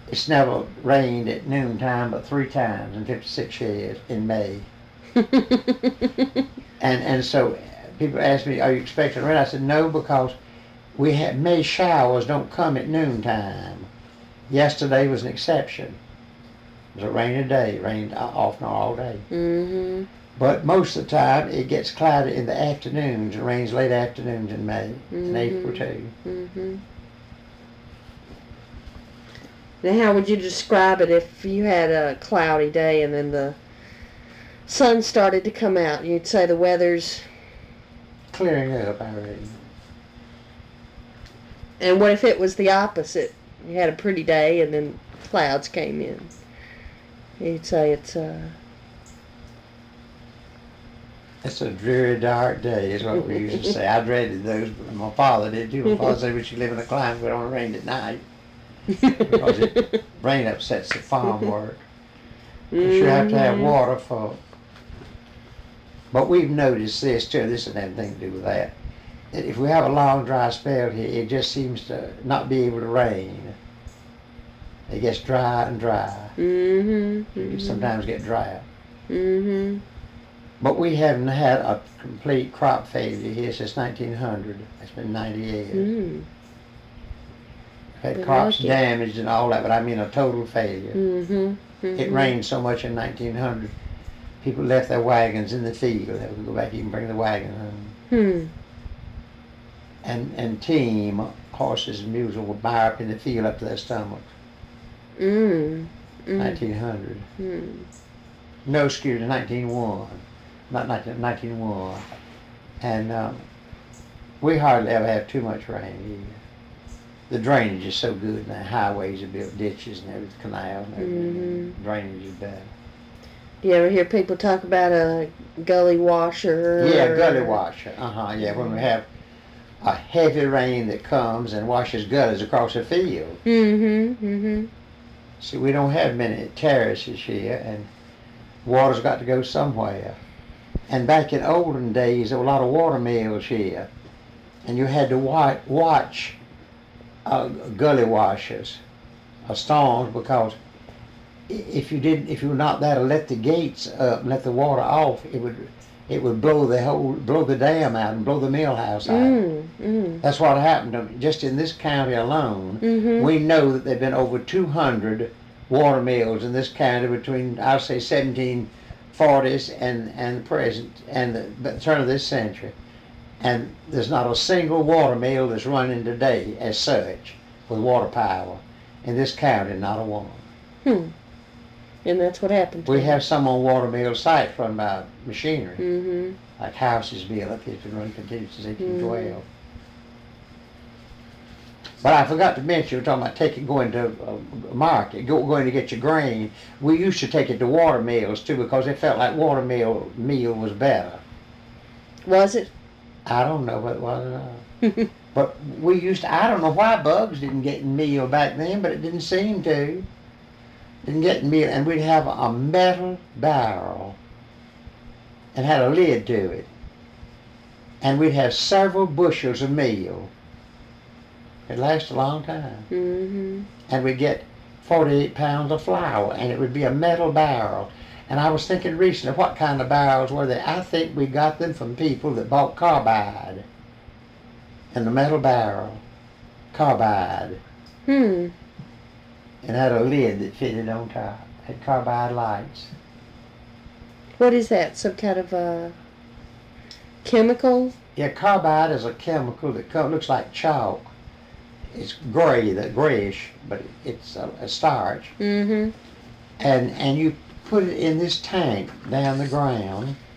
It's never rained at noontime but 3 times in 56 years in May. And so people ask me, are you expecting rain? I said, no, because we have May showers don't come at noontime. Yesterday was an exception. It was a rainy day. It rained off and on all day. Mm-hmm. But most of the time it gets cloudy in the afternoons. It rains late afternoons in May and April too. Mm-hmm. Now, how would you describe it if you had a cloudy day and then the sun started to come out? You'd say the weather's Clearing up already. And what if it was the opposite? You had a pretty day and then clouds came in. You'd say it's It's a dreary, dark day, is what we used to say. I dreaded those, but my father did too. My father said we should live in a climate where it don't rain at night, because rain upsets the farm work. You have to have water for. But we've noticed this too. This doesn't have anything to do with that. That if we have a long, dry spell here, it just seems to not be able to rain. It gets dry and dry. You sometimes get drought. But we haven't had a complete crop failure here since 1900. It's been 90 years. We've had crops damaged and all that, but I mean a total failure. It rained so much in 1900, people left their wagons in the field. They would go back, you can bring the wagon home. And team, horses and mules would buy up in the field up to their stomachs. 1900. No, excuse me, 1901. Not 1901. And we hardly ever have too much rain either. The drainage is so good now. Highways are built, ditches and everything, canals and everything. Drainage is better. Do you ever hear people talk about a gully washer? Yeah, gully washer. Yeah, when we have a heavy rain that comes and washes gullies across the field. See, we don't have many terraces here, and water's got to go somewhere. And back in olden days, there were a lot of water mills here, and you had to watch gully washers or storms, because if you were not there to let the gates up and let the water off, it would blow the dam out and blow the mill house out. That's what happened to me. Just in this county alone. We know that there've been over 200 water mills in this county between, I'll say, 1740s and the present, and the turn of this century. And there's not a single water mill that's running today as such with water power in this county, not a one. And that's what happened to We them. have some on water mill sites run by machinery, like Houses Mill up here, it's been running continuously since 1812. But I forgot to mention, we're talking about going to a market, going to get your grain. We used to take it to water mills too, because it felt like water meal was better. Was it? I don't know what it was or not. But we used to, I don't know why bugs didn't get in meal back then, but it didn't seem to. Didn't get in meal, and we'd have a metal barrel and had a lid to it. And we'd have several bushels of meal. It lasted a long time. And we'd get 48 pounds of flour, and it would be a metal barrel. And I was thinking recently, what kind of barrels were they? I think we got them from people that bought carbide in the metal barrel. Carbide. And had a lid that fitted on top. Had carbide lights. What is that? Some kind of a chemical? Yeah, carbide is a chemical that looks like chalk. It's grayish, but it's a starch. And you put it in this tank down the ground,